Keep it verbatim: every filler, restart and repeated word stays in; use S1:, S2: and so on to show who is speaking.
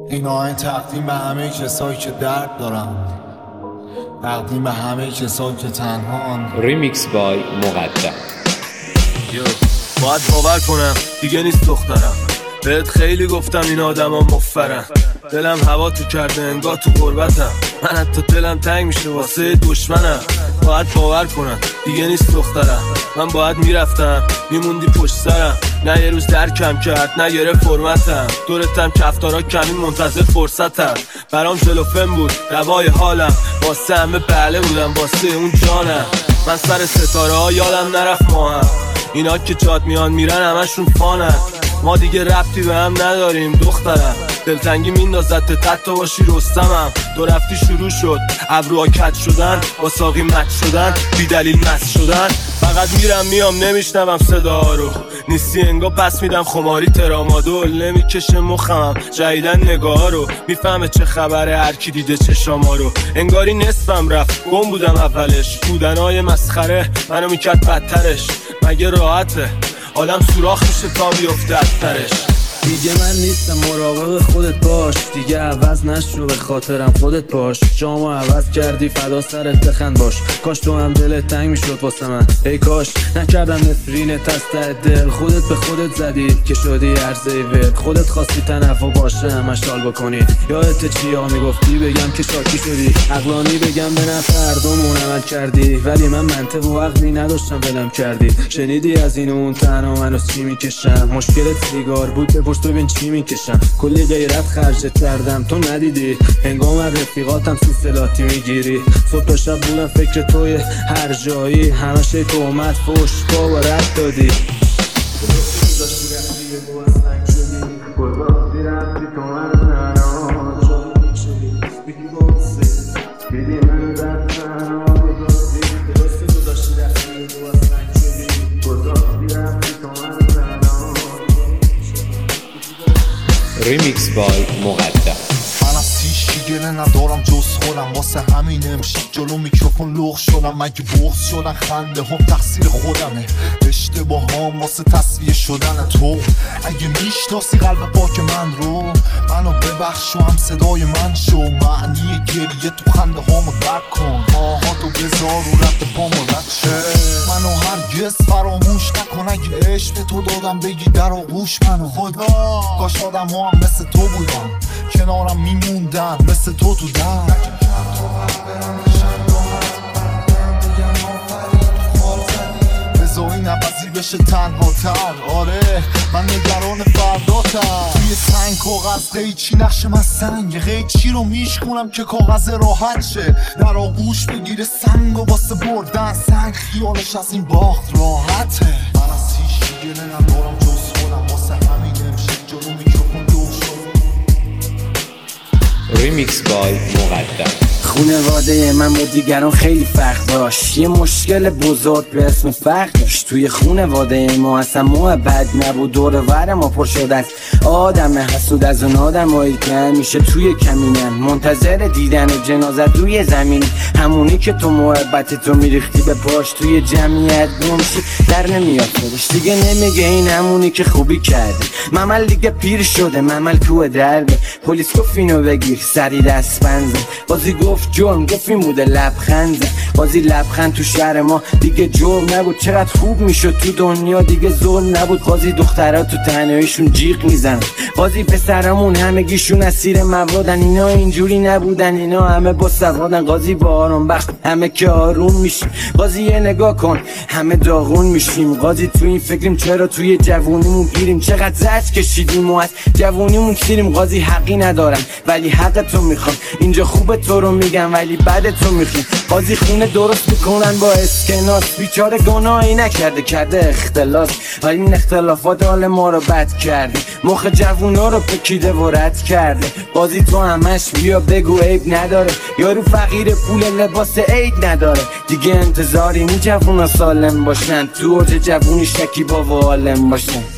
S1: این آهنگ تقدیم به همه کسایی که درد دارن، تقدیم به همه کسایی که تنهان.
S2: ریمیکس بای مقدم.
S3: یو باید باور کنم دیگه نیست دخترم، بهت خیلی گفتم این آدم ها مفرن. دلم هوا تو کرده انگار تو غربتم، من حتی دلم تنگ میشه واسه دشمنم. باید باور کنم دیگه نیست دخترم، من باید میرفتم میموندی پشت سرم. نه یه روز درکم کرد نه یه فرمتم، دورتم کفتارا کمین منتظر فرصتم. برام جلوفم بود دوای حالم، واسه همه بله بودم واسه اون جانم. من سر ستاره ها یادم نرفت ما هم، اینا که جاد میان میرن همشون فانن. ما دیگه ربطی به هم نداریم دخترم، دلتنگی میندازد تحت باشی رستمم. دو رفتی شروع شد ابروها کج شدن، با ساقی مچ شدن، بی دلیل مست شدن. فقط میرم میام نمیشنوم صدا رو، نیستی انگا پس میدم خماری ترامادول. نمیکشه مخم جدیدن نگاه رو، میفهمه چه خبره هر کی دیده چشاما رو. انگاری نصفم رفت گم بودم اولش، بودنهای مسخره منو میکرد بدترش. مگه راحته آدم سوراخ میشه تا بیفته از ترش.
S4: دیگه من نیستم مراقب خودت باش، دیگه عوض نشو به خاطرم خودت باش. جامو عوض کردی فدا سرت بخند باش، کاش تو هم دلت تنگ میشد واسه من. ای کاش نکردم نفرینت از ته دل، خودت به خودت زدی که شدی عرضه ول. خودت خواستی تنفع باشه همش حال بکنی، یادت چیا میگفتی بگم که شاکی شدی. عقلانی بگم به نفع هردومون عمل کردی، ولی من منطق و عقلی نداشتم ولم کردی. شنیدی از این اون تنها منو چی میکشم، مشکلت سیگار بود بپرس ببین چی میکشم. کلی غیرت خرجت کردم تو ندیدی، هنگام رفیقاتم سوسلاتی میگیری. صبح شب بودم فکر توی هر جایی، همه شی تومت فوش با و رد دادی.
S2: ریمیکس بای مقدم.
S1: من از هیچی گله ندارم جز خودم، واسه همین امشب جلو میکروفون لغ شدم. مگه بغض شدن خنده هم تقصیر خودمه، اشتباه هم واسه تصفیه شدن تو. اگه میشناسی قلب پاک من رو، منو ببخش و هم صدای من شو. معنی گریه تو خنده هامو درک کن، آهاتو بذار و رد پامو رد شه. منو هرگز فراموش نکن، اگه عشق به تو دادم بگی در آغوش منو. خدا کاش آدم ها هم مثل تو بودن، کنارم میموندن مثل تو تو در. بذار این عوضی بشه تنها تر، آره من نگران فرداتم. توی سنگ کاغذ قیچی نقش من سنگ، قیچی رو میشکنم که کاغذ راحت شه. در آغوش بگیره سنگ و واسه بردن سنگ، خیالش از این باخت راحته. من از هیچی گله ندارم جز خودم، واسه همین امشب جلو میکروفون لغ شد.
S2: ریمیکس بای مقدم.
S4: خونواده من با دیگران خیلی فرق داشت، یه مشکل بزرگ به اسم فرق داشت. توی خونواده ما اصلا محبت نبود، دور ور ما پر شد از آدم حسود، از اون آدمایی که همیشه توی کمینن منتظر دیدن جنازت روی زمین. همونی که تو محبت تو میریختی به پاش، توی جمعیت گمشی در نمیاد خودش. دیگه نمیگه این همونی که خوبی کرده. ممل دیگه پیر شده، ممل تو دربه. پلیس گفت اینو بگیر سری دست بنزه، بازی گفت جرم گفت این بوده لبخنده. بازی لبخند تو شهر ما دیگه جرم نبود، چقدر خوب میشد تو دنیا دیگه ظلم نبود. بازی دخترها تو تنهاییشون جیغ میزنن، بازی پسرمون همگیشون اسیر موادن. اینا اینجوری نبودن، اینا همه با سوادن. قاضی با آرام بخت همه که آروم میشیم، قاضی یه نگاه کن همه داغون میشیم. قاضی تو این فکریم چرا توی جوونیمون گیریم، چقدر زجر کشیدیم و از جوونیمون سیریم. قاضی حقی ندارم ولی حق تو میخوام، اینجا خوبه تو رو میگم ولی بعد تو میخوام. قاضی خونه درست میکنن با اسکناس، بیچاره گناهی نکرده کرده اختلاس. ولی این اختلافات حال ما رو بد کرده، مخ جوونا رو پکیده و رد کرده. قاضی تو همش بیا بگو عیب نداره، یارو فقیر پول لباس عید نداره. دیگه انتظاری نی جوونا سالم باشن، تو اوج جوونی شکیبا و عالم باشن.